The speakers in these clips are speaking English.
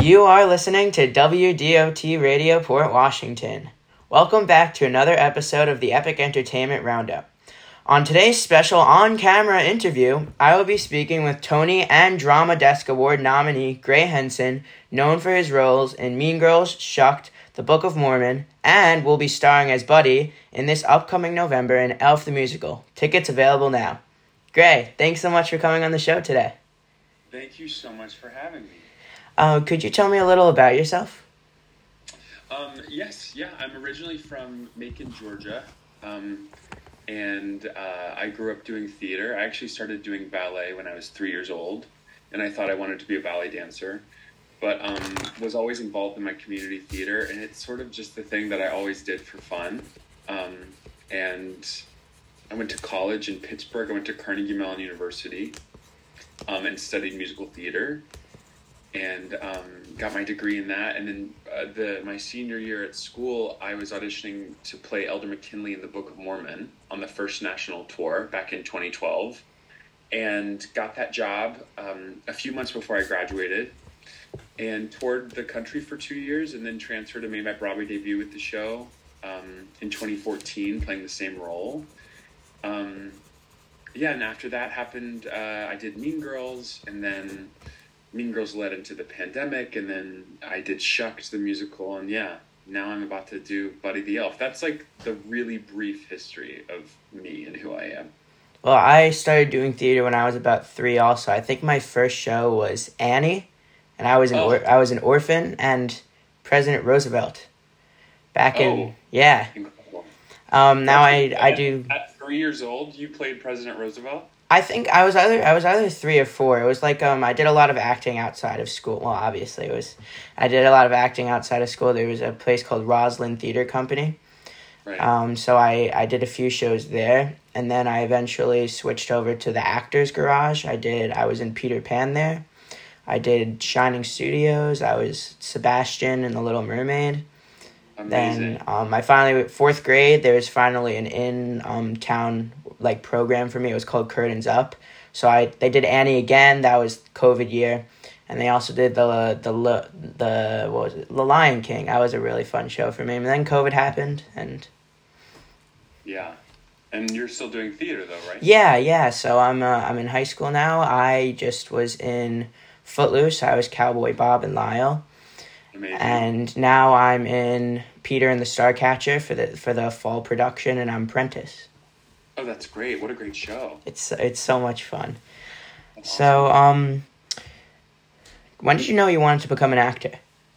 You are listening to WDOT Radio Port Washington. Welcome back to another episode of the Epic Entertainment Roundup. On today's special on-camera interview, I will be speaking with Tony and Drama Desk Award nominee Gray Henson, known for his roles in Mean Girls, Shucked, The Book of Mormon, and will be starring as Buddy in this upcoming November in Elf the Musical. Tickets available now. Gray, thanks so much for coming on the show today. Thank you so much for having me. Could you tell me a little about yourself? Yes, I'm originally from Macon, Georgia, and I grew up doing theater. I actually started doing ballet when I was 3 years old, and I thought I wanted to be a ballet dancer, but was always involved in my community theater, and it's sort of just the thing that I always did for fun. And I went to college in Pittsburgh. I went to Carnegie Mellon University and studied musical theater. And got my degree in that. And then my senior year at school, I was auditioning to play Elder McKinley in the Book of Mormon on the first national tour back in 2012. And got that job a few months before I graduated. And toured the country for 2 years and then transferred and made my Broadway debut with the show in 2014, playing the same role. And after that happened, I did Mean Girls, and then Mean Girls led into the pandemic, and then I did Shucked, the musical, and now I'm about to do Buddy the Elf. That's like the really brief history of me and who I am. Well, I started doing theater when I was about 3 also. I think my first show was Annie, and I was an orphan and President Roosevelt. Incredible. Now I do... At 3 years old, you played President Roosevelt? I think I was either 3 or 4. It was like I did a lot of acting outside of school. Well, obviously I did a lot of acting outside of school. There was a place called Roslyn Theater Company. Right. So I did a few shows there, and then I eventually switched over to the Actors Garage. I was in Peter Pan there. I did Shining Studios. I was Sebastian in The Little Mermaid. Amazing. Then I finally, 4th grade, there was finally an in-town program for me. It was called Curtains Up. So they did Annie again. That was COVID year. And they also did the Lion King. That was a really fun show for me. And then COVID happened, and... Yeah. And you're still doing theater though, right? Yeah. So I'm in high school now. I just was in Footloose. I was Cowboy Bob and Lyle. Amazing. And now I'm in Peter and the Starcatcher for the fall production, and I'm Prentice. Oh, that's great. What a great show. It's so much fun. That's so, awesome. When did you know you wanted to become an actor?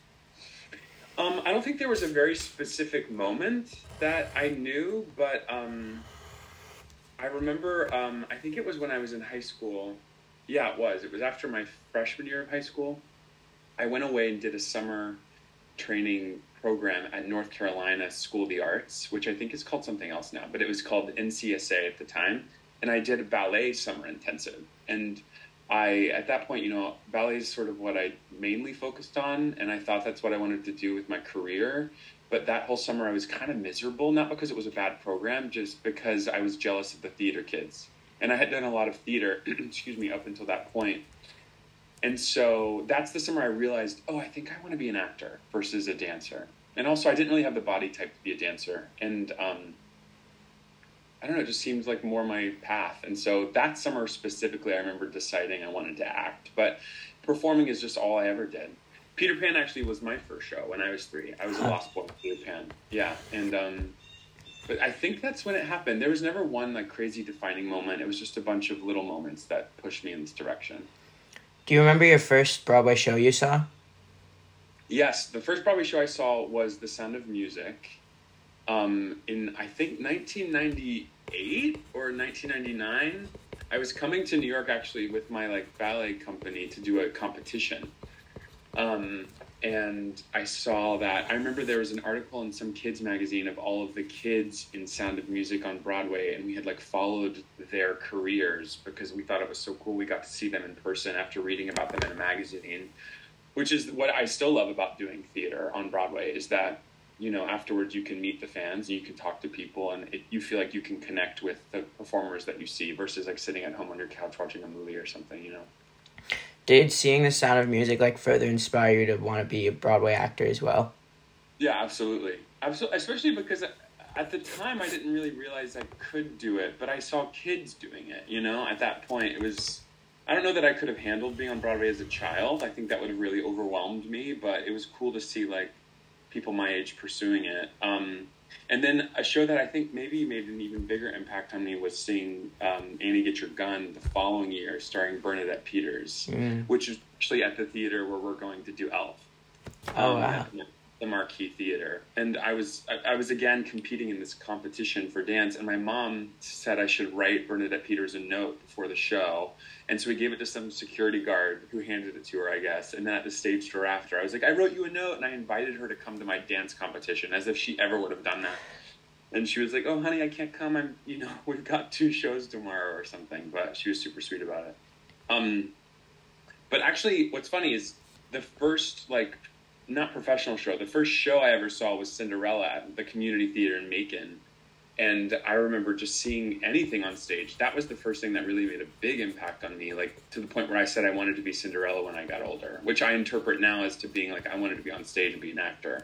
I don't think there was a very specific moment that I knew, but I remember, I think it was when I was in high school. Yeah, it was. It was after my freshman year of high school. I went away and did a summer training program at North Carolina School of the Arts, which I think is called something else now, but it was called NCSA at the time. And I did a ballet summer intensive. And at that point, ballet is sort of what I mainly focused on. And I thought that's what I wanted to do with my career. But that whole summer I was kind of miserable, not because it was a bad program, just because I was jealous of the theater kids. And I had done a lot of theater, up until that point. And so that's the summer I realized, I think I want to be an actor versus a dancer. And also I didn't really have the body type to be a dancer. And I don't know, it just seems like more my path. And so that summer specifically, I remember deciding I wanted to act. But performing is just all I ever did. Peter Pan actually was my first show when I was 3. I was a lost boy in Peter Pan. Yeah, and but I think that's when it happened. There was never one crazy defining moment. It was just a bunch of little moments that pushed me in this direction. Do you remember your first Broadway show you saw? Yes, the first Broadway show I saw was The Sound of Music in, I think, 1998 or 1999. I was coming to New York, actually, with my ballet company to do a competition. And I saw that. I remember there was an article in some kids magazine of all of the kids in Sound of Music on Broadway, and we had followed their careers because we thought it was so cool. We got to see them in person after reading about them in a magazine, which is what I still love about doing theater on Broadway, is that, afterwards you can meet the fans and you can talk to people, and you feel like you can connect with the performers that you see versus sitting at home on your couch watching a movie or something, Did seeing The Sound of Music like further inspire you to want to be a Broadway actor as well? Yeah, absolutely. Especially because at the time I didn't really realize I could do it, but I saw kids doing it, you know? At that point, it was... I don't know that I could have handled being on Broadway as a child. I think that would have really overwhelmed me, but it was cool to see, like, people my age pursuing it. And then a show that I think maybe made an even bigger impact on me was seeing Annie Get Your Gun the following year, starring Bernadette Peters, which is actually at the theater where we're going to do Elf. Oh, wow. The Marquee Theater. And I was again competing in this competition for dance, and my mom said I should write Bernadette Peters a note before the show. And so we gave it to some security guard who handed it to her, I guess. And then at the stage door after, I was like, I wrote you a note, and I invited her to come to my dance competition, as if she ever would have done that. And she was like, oh, honey, I can't come. We've got 2 shows tomorrow or something. But she was super sweet about it. But actually, what's funny is the first, not professional show, the first show I ever saw was Cinderella at the Community Theater in Macon. And I remember just seeing anything on stage. That was the first thing that really made a big impact on me, to the point where I said I wanted to be Cinderella when I got older, which I interpret now as to being I wanted to be on stage and be an actor.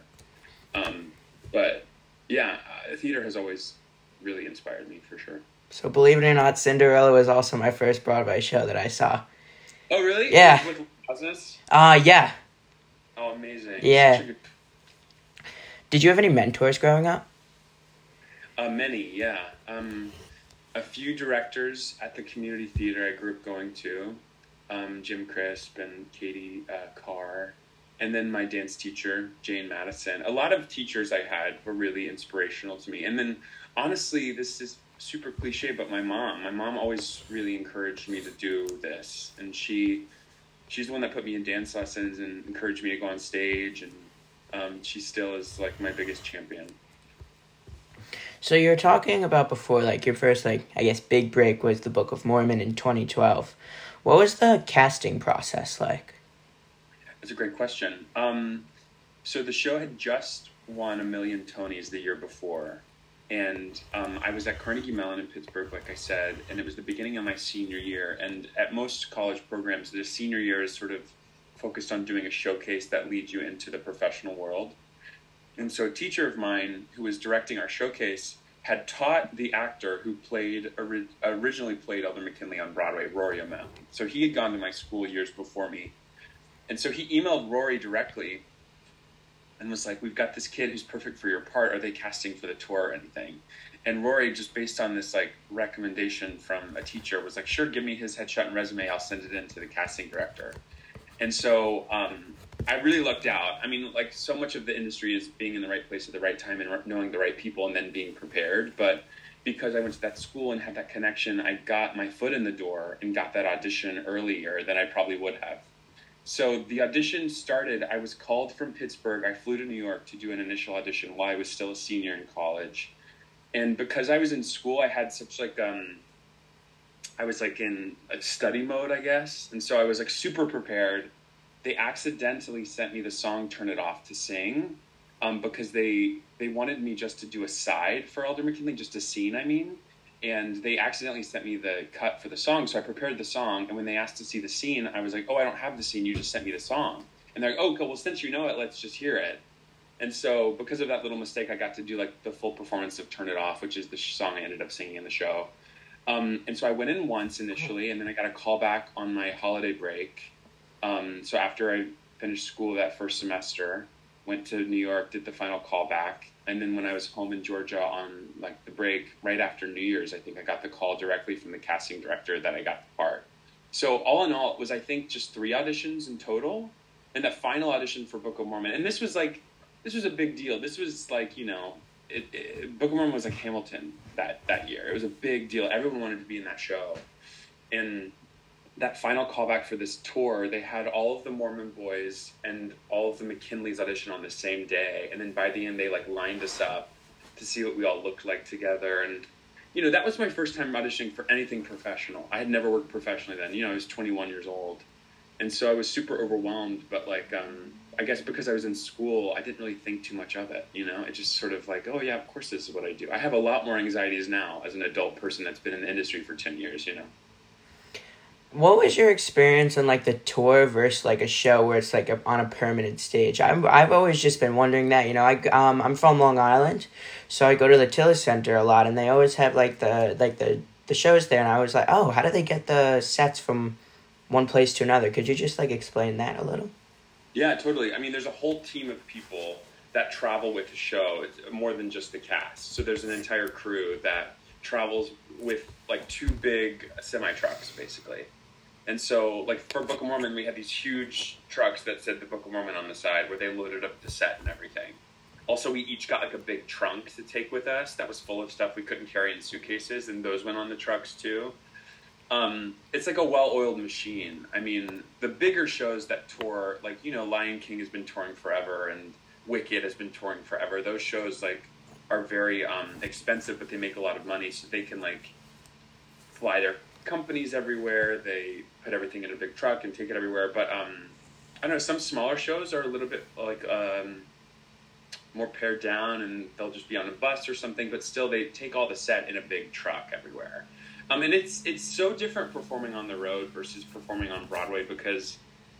But yeah, theater has always really inspired me, for sure. So believe it or not, Cinderella was also my first Broadway show that I saw. Oh, really? Yeah. With Business? Yeah. Oh, amazing. Yeah. Did you have any mentors growing up? Many, yeah. A few directors at the community theater I grew up going to, Jim Crisp and Katie Carr, and then my dance teacher, Jane Madison. A lot of teachers I had were really inspirational to me. And then, honestly, this is super cliche, but my mom always really encouraged me to do this. And she's the one that put me in dance lessons and encouraged me to go on stage. And she still is, my biggest champion. So you were talking about before, your first, big break was the Book of Mormon in 2012. What was the casting process like? That's a great question. So the show had just won 1 million Tonys the year before. And I was at Carnegie Mellon in Pittsburgh, like I said, and it was the beginning of my senior year. And at most college programs, the senior year is sort of focused on doing a showcase that leads you into the professional world. And so a teacher of mine who was directing our showcase had taught the actor who originally played Elder McKinley on Broadway, Rory O'Malley. So he had gone to my school years before me. And so he emailed Rory directly and was like, we've got this kid who's perfect for your part. Are they casting for the tour or anything? And Rory, just based on this recommendation from a teacher, was like, sure, give me his headshot and resume. I'll send it in to the casting director. And so I really lucked out. I mean, so much of the industry is being in the right place at the right time and knowing the right people and then being prepared. But because I went to that school and had that connection, I got my foot in the door and got that audition earlier than I probably would have. So the audition started, I was called from Pittsburgh. I flew to New York to do an initial audition while I was still a senior in college. And because I was in school, I had such I was in a study mode, I guess. And so I was super prepared. They accidentally sent me the song Turn It Off to sing because they wanted me just to do a side for Elder McKinley, just a scene, I mean. And they accidentally sent me the cut for the song. So I prepared the song. And when they asked to see the scene, I was like, oh, I don't have the scene. You just sent me the song. And they're like, oh, cool. Well, since you know it, let's just hear it. And so because of that little mistake, I got to do the full performance of Turn It Off, which is the song I ended up singing in the show. And so I went in once initially, and then I got a call back on my holiday break. So after I finished school that first semester, went to New York, did the final callback. And then when I was home in Georgia on the break, right after New Year's, I think I got the call directly from the casting director that I got the part. So all in all, it was, I think, just 3 auditions in total. And the final audition for Book of Mormon. And this was a big deal. This was Book of Mormon was like Hamilton that year. It was a big deal. Everyone wanted to be in that show. And that final callback for this tour, they had all of the Mormon boys and all of the McKinleys audition on the same day. And then by the end, they lined us up to see what we all looked like together. And, that was my first time auditioning for anything professional. I had never worked professionally then. I was 21 years old. And so I was super overwhelmed. But I guess because I was in school, I didn't really think too much of it. It just sort of oh yeah, of course this is what I do. I have a lot more anxieties now as an adult person that's been in the industry for 10 years, what was your experience on like the tour versus like a show where it's like on a permanent stage? I've always just been wondering that. I'm from Long Island, so I go to the Tillis Center a lot, and they always have like the shows there, and I was like, oh, how do they get the sets from one place to another? Could you just like explain that a little? Yeah, totally. I mean, there's a whole team of people that travel with the show. It's more than just the cast. So there's an entire crew that travels with like two big semi-trucks, basically. And so, like, for Book of Mormon, we had these huge trucks that said the Book of Mormon on the side where they loaded up the set and everything. Also, we each got, like, a big trunk to take with us that was full of stuff we couldn't carry in suitcases, and those went on the trucks, too. It's like a well-oiled machine. I mean, the bigger shows that tour, like, Lion King has been touring forever, and Wicked has been touring forever. Those shows, like, are very expensive, but they make a lot of money, so they can, like, fly their companies everywhere. They put everything in a big truck and take it everywhere. But I don't know, some smaller shows are a little bit like more pared down, and they'll just be on a bus or something, but still they take all the set in a big truck everywhere. And it's so different performing on the road versus performing on Broadway because,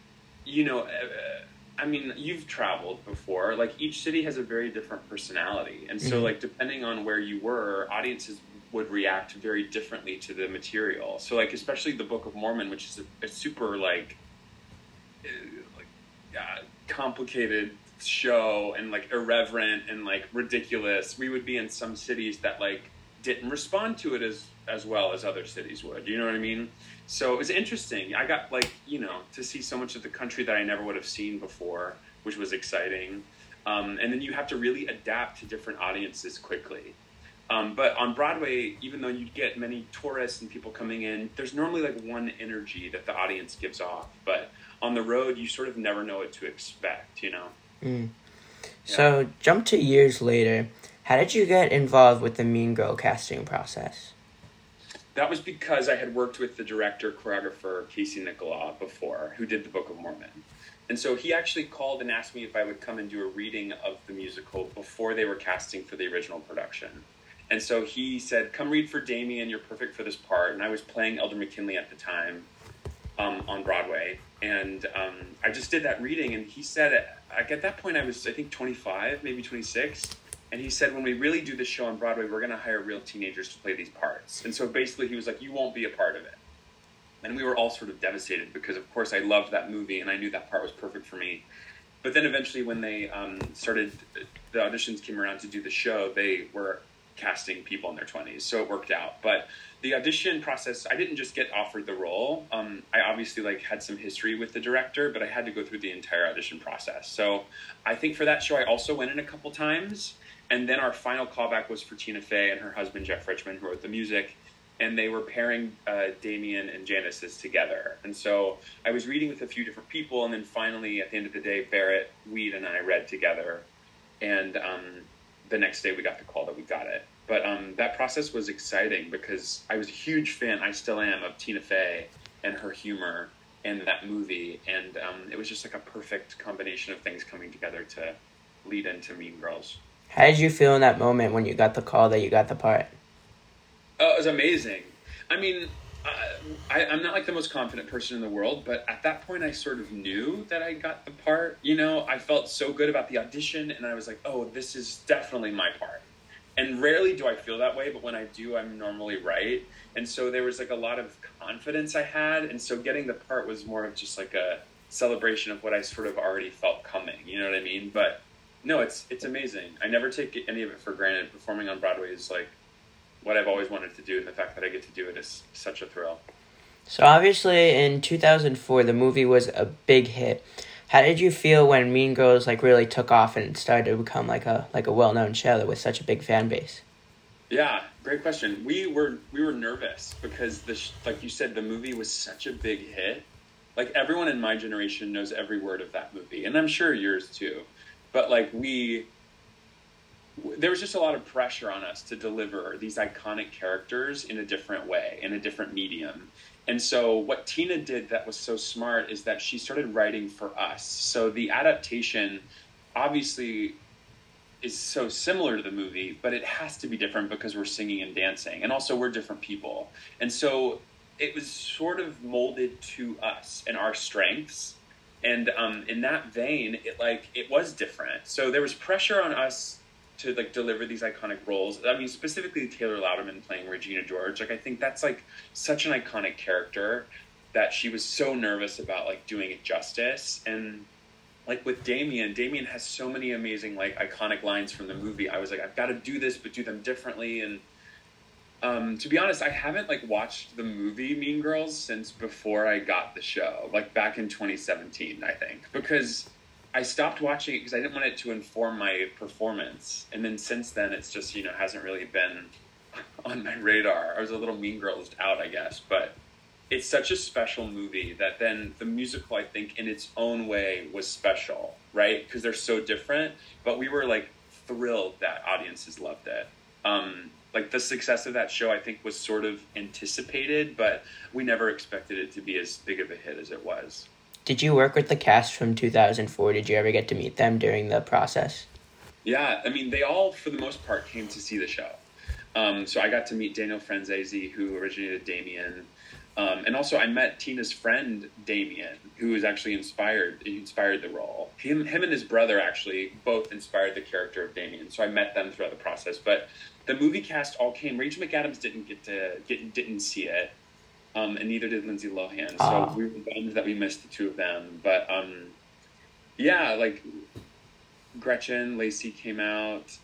I mean, you've traveled before. Like, each city has a very different personality. And so, like, depending on where you were, audiences would react very differently to the material. So, like, especially the Book of Mormon, which is a super, complicated show and, like, irreverent and, like, ridiculous. We would be in some cities that, like, didn't respond to it as well as other cities would. You know what I mean? So it was interesting. I got, like, to see so much of the country that I never would have seen before, which was exciting. And then you have to really adapt to different audiences quickly. But on Broadway, even though you get many tourists and people coming in, there's normally like one energy that the audience gives off. But on the road, you sort of never know what to expect, Yeah. So jump to years later. How did you get involved with the Mean Girl casting process? That was because I had worked with the director, choreographer, Casey Nicolau before, who did the Book of Mormon. And so he actually called and asked me if I would come and do a reading of the musical before they were casting for the original production. And so he said, come read for Damien, you're perfect for this part. And I was playing Elder McKinley at the time on Broadway. And I just did that reading. And he said, like, at that point I was, I think, 25, maybe 26. And he said, when we really do this show on Broadway, we're going to hire real teenagers to play these parts. And so basically he was like, you won't be a part of it. And we were all sort of devastated because, of course, I loved that movie and I knew that part was perfect for me. But then eventually when they the auditions came around to do the show, they were casting people in their 20s. So it worked out. But the audition process, I didn't just get offered the role. I obviously had some history with the director, but I had to go through the entire audition process. So I think for that show, I also went in a couple times. And then our final callback was for Tina Fey and her husband, Jeff Richman, who wrote the music. And they were pairing Damien and Janice's together. And so I was reading with a few different people. And then finally, at the end of the day, Barrett, Weed, and I read together. And the next day we got the call that we got it. But that process was exciting because I was a huge fan, I still am, of Tina Fey and her humor and that movie. And it was just like a perfect combination of things coming together to lead into Mean Girls. How did you feel in that moment when you got the call that you got the part? It was amazing. I mean, I'm not like the most confident person in the world, but at that point I sort of knew that I got the part. I felt so good about the audition, and I was like, oh, this is definitely my part. And rarely do I feel that way, but when I do, I'm normally right. And so there was like a lot of confidence I had, and so getting the part was more of just like a celebration of what I sort of already felt coming. You know what I mean? But no, it's amazing. I never take any of it for granted. Performing on Broadway is like what I've always wanted to do, and the fact that I get to do it is such a thrill. So obviously in 2004, the movie was a big hit. How did you feel when Mean Girls really took off and started to become like a well-known show that with such a big fan base? Yeah, great question. We were nervous because like you said, the movie was such a big hit. Like, everyone in my generation knows every word of that movie, and I'm sure yours too. But there was just a lot of pressure on us to deliver these iconic characters in a different way, in a different medium. And so what Tina did that was so smart is that she started writing for us. So the adaptation obviously is so similar to the movie, but it has to be different because we're singing and dancing. And also we're different people. And so it was sort of molded to us and our strengths. And in that vein, it was different. So there was pressure on us to like deliver these iconic roles. I mean, specifically Taylor Louderman playing Regina George. Like, I think that's like such an iconic character that she was so nervous about like doing it justice. And like with Damien has so many amazing like iconic lines from the movie. I was like, I've got to do this, but do them differently. And to be honest, I haven't like watched the movie Mean Girls since before I got the show, like back in 2017, I think, because I stopped watching it because I didn't want it to inform my performance. And then since then, it's just, hasn't really been on my radar. I was a little Mean Girls out, I guess, but it's such a special movie that then the musical, I think, in its own way was special, right? Because they're so different, but we were like thrilled that audiences loved it. Like the success of that show, I think, was sort of anticipated, but we never expected it to be as big of a hit as it was. Did you work with the cast from 2004? Did you ever get to meet them during the process? Yeah, I mean, they all, for the most part, came to see the show. So I got to meet Daniel Franzese, who originated Damien. And also I met Tina's friend, Damien, who was actually inspired the role. Him and his brother actually both inspired the character of Damien. So I met them throughout the process. But the movie cast all came. Rachel McAdams didn't see it. And neither did Lindsay Lohan. So we were bummed that we missed the two of them. But yeah, like Gretchen, Lacey came out.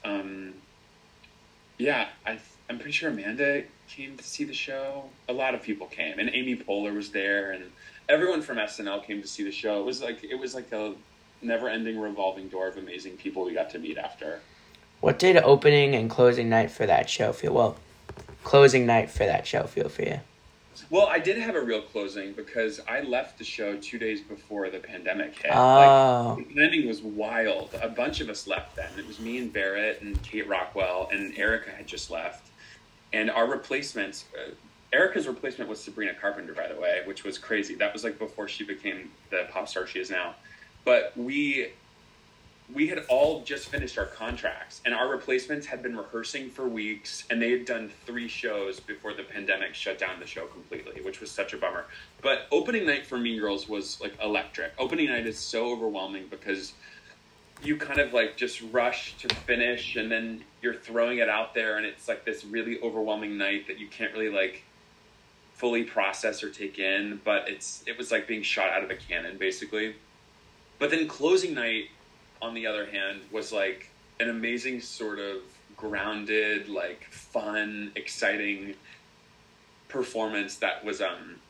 Yeah, I'm pretty sure Amanda came to see the show. A lot of people came, and Amy Poehler was there, and everyone from SNL came to see the show. It was like a never-ending revolving door of amazing people we got to meet after. What did opening and closing night for that show feel? Well, closing night for that show feel for you? Well, I did have a real closing because I left the show 2 days before the pandemic hit. Oh. Like, the timing was wild. A bunch of us left then. It was me and Barrett and Kate Rockwell, and Erica had just left. And our replacements, Erica's replacement was Sabrina Carpenter, by the way, which was crazy. That was like before she became the pop star she is now. But we had all just finished our contracts, and our replacements had been rehearsing for weeks, and they had done 3 shows before the pandemic shut down the show completely, which was such a bummer. But opening night for Mean Girls was like electric. Opening night is so overwhelming because you kind of like just rush to finish, and then you're throwing it out there, and it's like this really overwhelming night that you can't really like fully process or take in, but it was like being shot out of a cannon, basically. But then closing night, on the other hand, was like an amazing sort of grounded, like fun, exciting performance that was,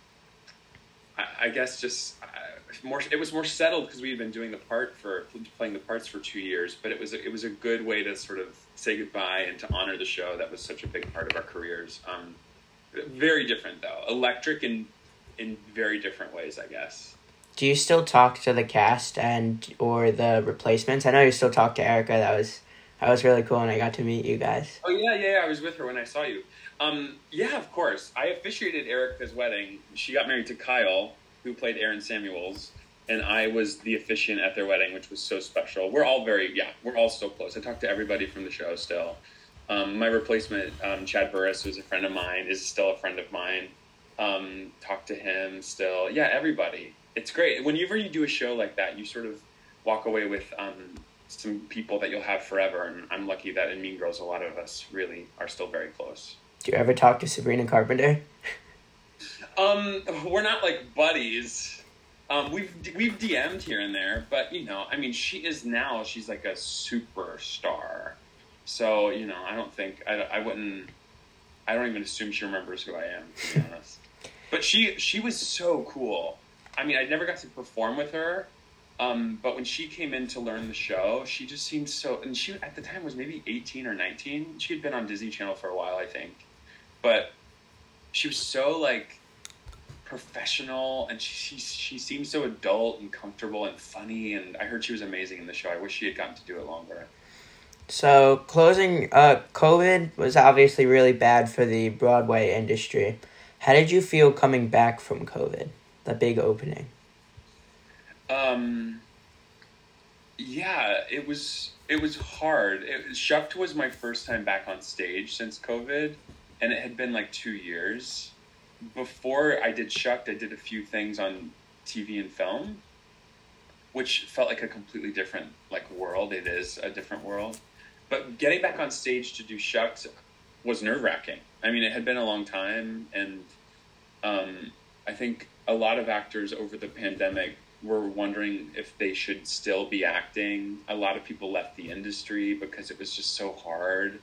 I guess just more. It was more settled because we had been playing the parts for 2 years. But it was a good way to sort of say goodbye and to honor the show that was such a big part of our careers. Very different though, electric in very different ways, I guess. Do you still talk to the cast or the replacements? I know you still talk to Erica. That was really cool, and I got to meet you guys. Oh yeah. I was with her when I saw you. Yeah, of course. I officiated Erica's wedding. She got married to Kyle, who played Aaron Samuels, and I was the officiant at their wedding, which was so special. We're all so close. I talk to everybody from the show still. My replacement, Chad Burris, who's a friend of mine, is still a friend of mine. Talk to him still. Yeah, everybody. It's great. Whenever you do a show like that, you sort of walk away with some people that you'll have forever. And I'm lucky that in Mean Girls, a lot of us really are still very close. Do you ever talk to Sabrina Carpenter? We're not like buddies. We've DM'd here and there, but she's like a superstar. So, I don't even assume she remembers who I am, to be honest. But she was so cool. I mean, I never got to perform with her, but when she came in to learn the show, she just seemed so... And she, at the time, was maybe 18 or 19. She had been on Disney Channel for a while, I think. But she was so, like, professional, and she seemed so adult and comfortable and funny, and I heard she was amazing in the show. I wish she had gotten to do it longer. So, closing... COVID was obviously really bad for the Broadway industry. How did you feel coming back from COVID? The big opening. Yeah, it was hard. Shucked was my first time back on stage since COVID, and it had been like 2 years. before I did Shucked, I did a few things on TV and film, which felt like a completely different like world. It is a different world. But getting back on stage to do Shucked was nerve-wracking. I mean, it had been a long time, and I think a lot of actors over the pandemic were wondering if they should still be acting. A lot of people left the industry because it was just so hard.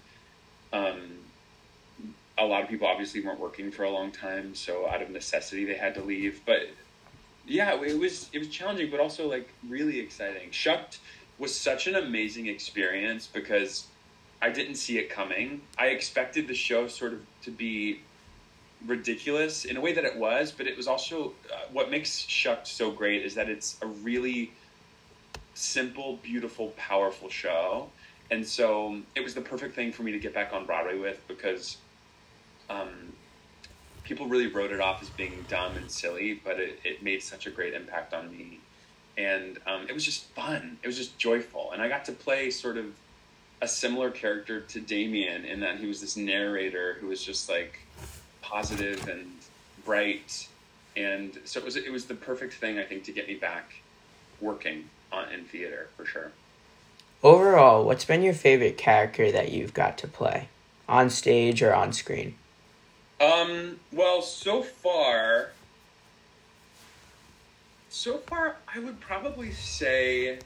A lot of people obviously weren't working for a long time, so out of necessity they had to leave. But yeah, it was challenging, but also like really exciting. Shucked was such an amazing experience because I didn't see it coming. I expected the show sort of to be ridiculous in a way that it was, but it was also what makes Shucked so great is that it's a really simple, beautiful, powerful show. And so it was the perfect thing for me to get back on Broadway with because people really wrote it off as being dumb and silly, but it made such a great impact on me. And it was just fun. It was just joyful. And I got to play sort of a similar character to Damien in that he was this narrator who was just like positive and bright. And so it was the perfect thing, I think, to get me back working in theater, for sure. Overall, what's been your favorite character that you've got to play, on stage or on screen? Well, so far, I would probably say,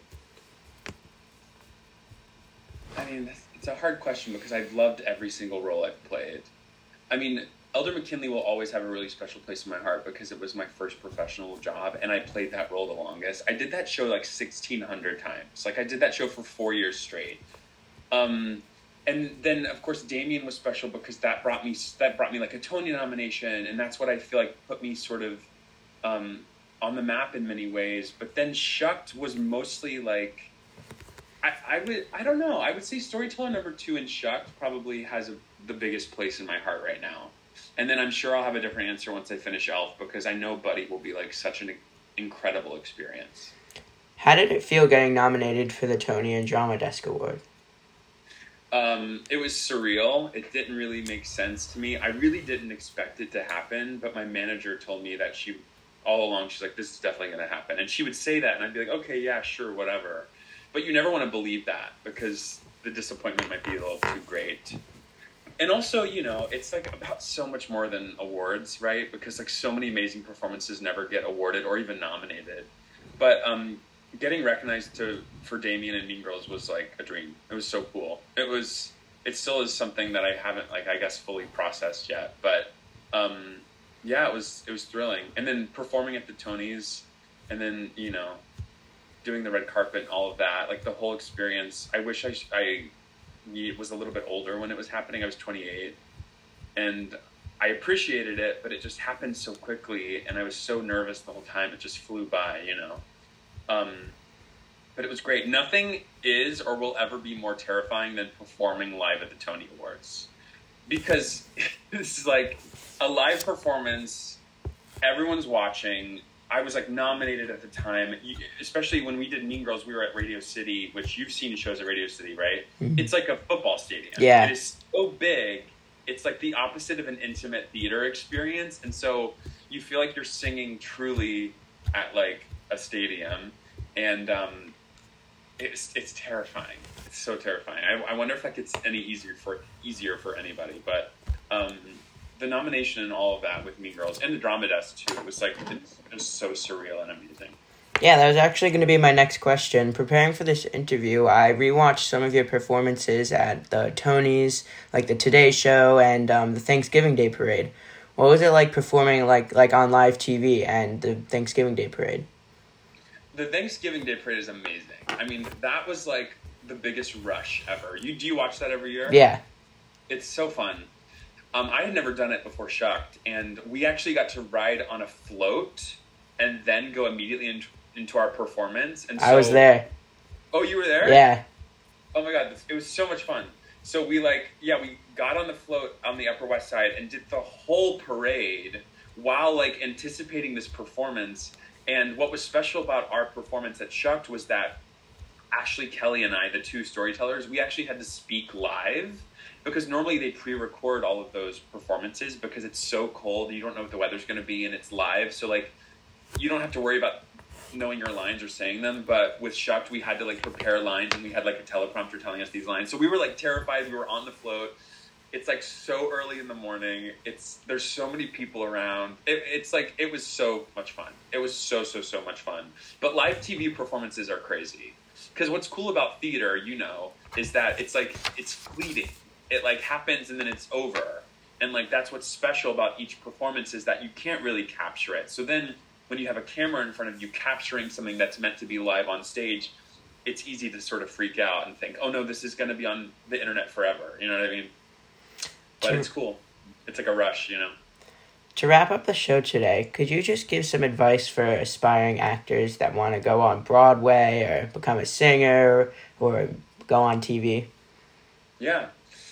I mean, it's a hard question because I've loved every single role I've played. I mean, Elder McKinley will always have a really special place in my heart because it was my first professional job, and I played that role the longest. I did that show like 1,600 times. Like, I did that show for 4 years straight. And then, of course, Damien was special because that brought me like a Tony nomination, and that's what I feel like put me sort of on the map in many ways. But then Shucked was mostly like, I don't know. I would say Storyteller number 2 in Shucked probably has the biggest place in my heart right now. And then I'm sure I'll have a different answer once I finish Elf because I know Buddy will be like such an incredible experience. How did it feel getting nominated for the Tony and Drama Desk Award? It was surreal. It didn't really make sense to me. I really didn't expect it to happen, but my manager told me that all along, she's like, this is definitely going to happen. And she would say that, and I'd be like, okay, yeah, sure, whatever. But you never want to believe that because the disappointment might be a little too great. And also, it's like about so much more than awards, right? Because like so many amazing performances never get awarded or even nominated. But getting recognized for Damien and Mean Girls was like a dream. It was so cool. It still is something that I haven't I guess fully processed yet. But yeah, it was thrilling. And then performing at the Tonys, and then doing the red carpet and all of that, like the whole experience. I wish I was a little bit older when it was happening. I was 28, and I appreciated it, but it just happened so quickly, and I was so nervous the whole time. It just flew by, but it was great. Nothing is or will ever be more terrifying than performing live at the Tony Awards, because this is like a live performance. Everyone's watching. I was like nominated at the time, especially when we did Mean Girls. We were at Radio City, which you've seen shows at Radio City, right? Mm-hmm. It's like a football stadium. Yeah. It is so big. It's like the opposite of an intimate theater experience. And so you feel like you're singing truly at like a stadium. And it's terrifying. It's so terrifying. I wonder if that gets any easier for anybody. But the nomination and all of that with Mean Girls and the Drama Desk too, it was so surreal and amazing. Yeah, that was actually going to be my next question. Preparing for this interview, I rewatched some of your performances at the Tonys, like the Today Show and the Thanksgiving Day Parade. What was it like performing like on live TV and the Thanksgiving Day Parade? The Thanksgiving Day Parade is amazing. I mean, that was like the biggest rush ever. Do you watch that every year? Yeah. It's so fun. I had never done it before Shucked, and we actually got to ride on a float and then go immediately into our performance. And so, I was there. Oh, you were there? Yeah. Oh my God, it was so much fun. So we got on the float on the Upper West Side and did the whole parade while anticipating this performance. And what was special about our performance at Shucked was that Ashley Kelly and I, the two storytellers, we actually had to speak live because normally they pre-record all of those performances because it's so cold. You don't know what the weather's going to be and it's live. So like, you don't have to worry about knowing your lines or saying them. But with Shucked, we had to like prepare lines and we had like a teleprompter telling us these lines. So we were like terrified. We were on the float. It's like so early in the morning. There's so many people around. It's like, it was so much fun. It was so much fun. But live TV performances are crazy. Because what's cool about theater, is that it's like, it's fleeting. It like happens and then it's over. And like, that's what's special about each performance is that you can't really capture it. So then when you have a camera in front of you capturing something that's meant to be live on stage, it's easy to sort of freak out and think, oh no, this is going to be on the internet forever. You know what I mean? But it's cool. It's like a rush, To wrap up the show today, could you just give some advice for aspiring actors that want to go on Broadway or become a singer or go on TV? Yeah.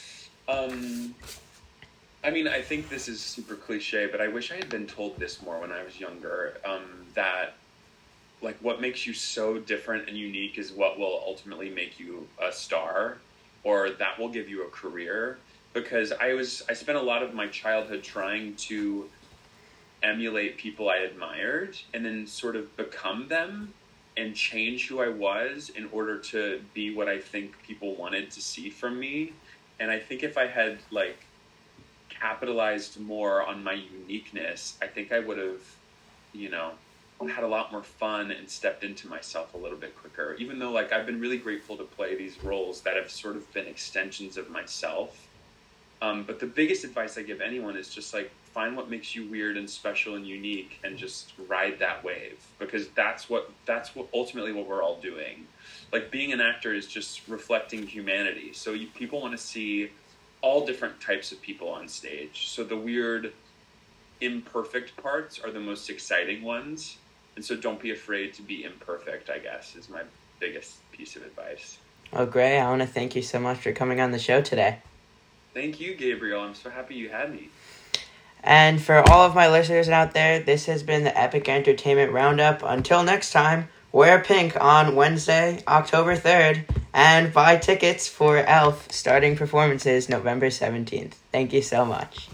I mean, I think this is super cliche, but I wish I had been told this more when I was younger, that like what makes you so different and unique is what will ultimately make you a star, or that will give you a career. Because I spent a lot of my childhood trying to emulate people I admired and then sort of become them and change who I was in order to be what I think people wanted to see from me. And I think if I had like capitalized more on my uniqueness, I think I would have, had a lot more fun and stepped into myself a little bit quicker. Even though like I've been really grateful to play these roles that have sort of been extensions of myself. But the biggest advice I give anyone is just like find what makes you weird and special and unique and just ride that wave, because that's what ultimately what we're all doing. Like being an actor is just reflecting humanity. So people want to see all different types of people on stage. So the weird, imperfect parts are the most exciting ones. And so don't be afraid to be imperfect, I guess, is my biggest piece of advice. Oh, great. I want to thank you so much for coming on the show today. Thank you, Gabriel. I'm so happy you had me. And for all of my listeners out there, this has been the Epic Entertainment Roundup. Until next time, wear pink on Wednesday, October 3rd, and buy tickets for ELF starting performances November 17th. Thank you so much.